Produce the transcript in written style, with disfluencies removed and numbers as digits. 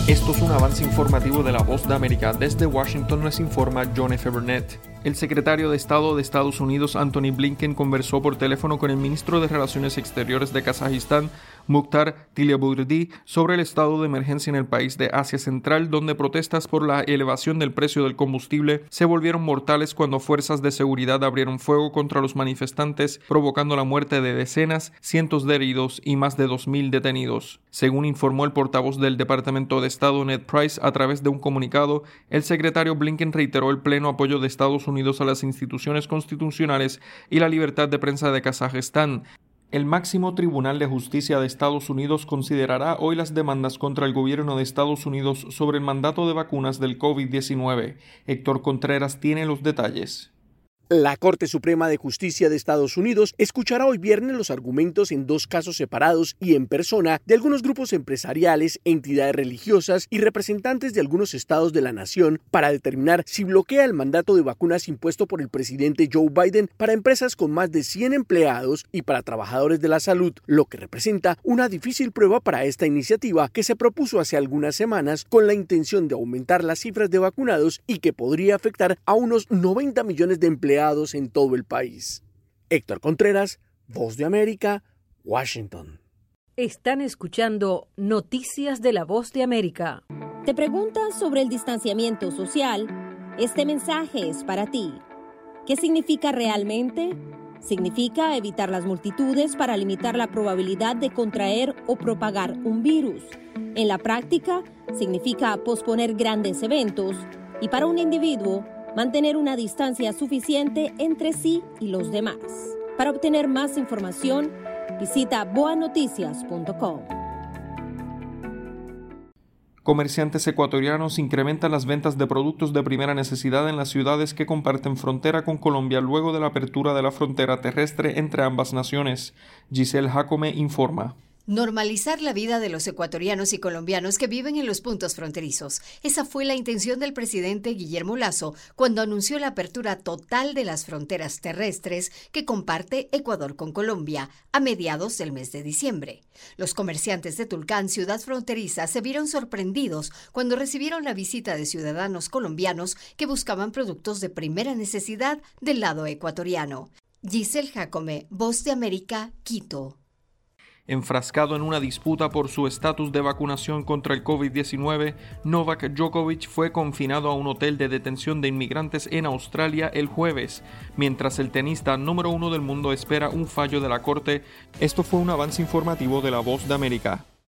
Esto es un avance informativo de La Voz de América. Desde Washington les informa John F. Burnett. El secretario de Estado de Estados Unidos, Antony Blinken, conversó por teléfono con el ministro de Relaciones Exteriores de Kazajistán, Mukhtar Tillaburdi, sobre el estado de emergencia en el país de Asia Central, donde protestas por la elevación del precio del combustible se volvieron mortales cuando fuerzas de seguridad abrieron fuego contra los manifestantes, provocando la muerte de decenas, cientos de heridos y más de 2.000 detenidos. Según informó el portavoz del Departamento de Estado, Ned Price, a través de un comunicado, el secretario Blinken reiteró el pleno apoyo de Estados Unidos a las instituciones constitucionales y la libertad de prensa de Kazajistán. El máximo tribunal de justicia de Estados Unidos considerará hoy las demandas contra el gobierno de Estados Unidos sobre el mandato de vacunas del COVID-19. Héctor Contreras tiene los detalles. La Corte Suprema de Justicia de Estados Unidos escuchará hoy viernes los argumentos en dos casos separados y en persona de algunos grupos empresariales, entidades religiosas y representantes de algunos estados de la nación para determinar si bloquea el mandato de vacunas impuesto por el presidente Joe Biden para empresas con más de 100 empleados y para trabajadores de la salud, lo que representa una difícil prueba para esta iniciativa que se propuso hace algunas semanas con la intención de aumentar las cifras de vacunados y que podría afectar a unos 90 millones de empleados en todo el país. Héctor Contreras, Voz de América, Washington. Están escuchando Noticias de la Voz de América. ¿Te preguntas sobre el distanciamiento social? Este mensaje es para ti. ¿Qué significa realmente? Significa evitar las multitudes para limitar la probabilidad de contraer o propagar un virus. En la práctica, significa posponer grandes eventos y para un individuo, mantener una distancia suficiente entre sí y los demás. Para obtener más información, visita boanoticias.com. Comerciantes ecuatorianos incrementan las ventas de productos de primera necesidad en las ciudades que comparten frontera con Colombia luego de la apertura de la frontera terrestre entre ambas naciones. Giselle Jacome informa. Normalizar la vida de los ecuatorianos y colombianos que viven en los puntos fronterizos. Esa fue la intención del presidente Guillermo Lasso cuando anunció la apertura total de las fronteras terrestres que comparte Ecuador con Colombia a mediados del mes de diciembre. Los comerciantes de Tulcán, ciudad fronteriza, se vieron sorprendidos cuando recibieron la visita de ciudadanos colombianos que buscaban productos de primera necesidad del lado ecuatoriano. Giselle Jacome, Voz de América, Quito. Enfrascado en una disputa por su estatus de vacunación contra el COVID-19, Novak Djokovic fue confinado a un hotel de detención de inmigrantes en Australia el jueves, mientras el tenista número 1 del mundo espera un fallo de la corte. Esto fue un avance informativo de La Voz de América.